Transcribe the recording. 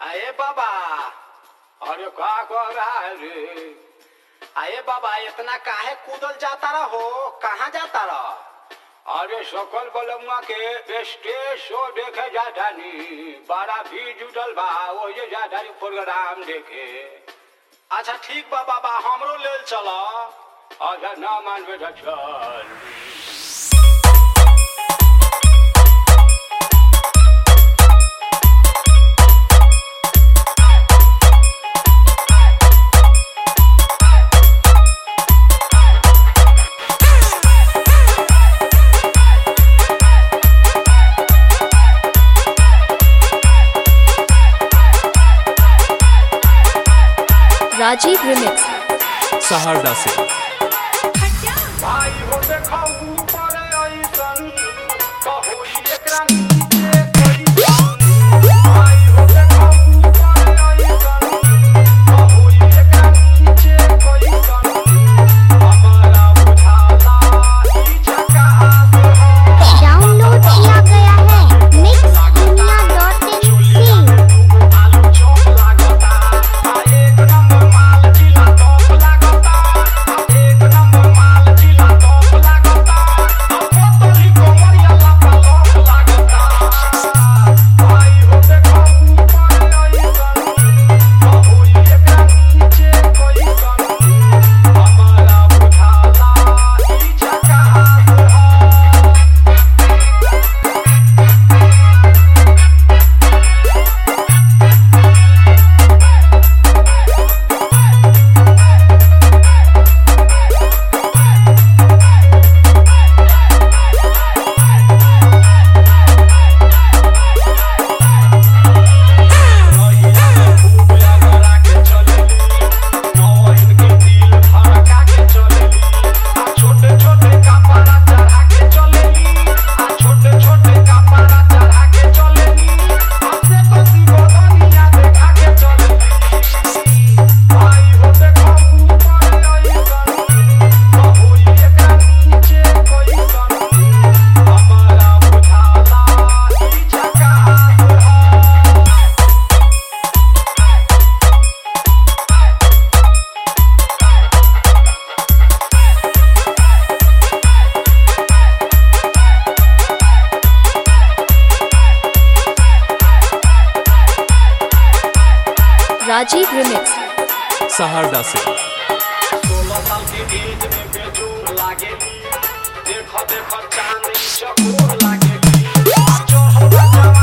अरे बाबा, अरे का कर रहा है रे? अरे बाबा, इतना काहे कूदल जाता रहो? कहाँ जाता रहो? अरे सकल बलमुआ के स्टेज शो देखे जाता नी, बड़ा भी जुटल बा, वही जाता नी प्रोग्राम देखे। अच्छा ठीक बा बाबा, हमरो लेल चलो। अच्छा ना मानबे तो चल। राजीव रिमिक्स सहरदा से भाई हो देखो ऊपर ऐसन कहोई एकरा नीचे कैसन। भाई हो देखो ऊपर ऐसन कहोई एकरा नीचे कैसन। हमारा बुझाला ई झकास है। डाउनलोड किया गया है mixdunia.in आलू चौक लागता, एक नंबर माल जिला टॉप लागता, एक नंबर माल जिला टॉप लागता, पोतली कोमरिया लापा लॉक लागता। भाई हो देखो ऊपर ऐसन कहोई एकरा नीचे कैसन। हमारा बुझाला ई झकास है। राजीव रिमिक्स सहरदा से 16 साल की एज में बेजोर लागेली, देखो देखो चांद चकोर लागेली।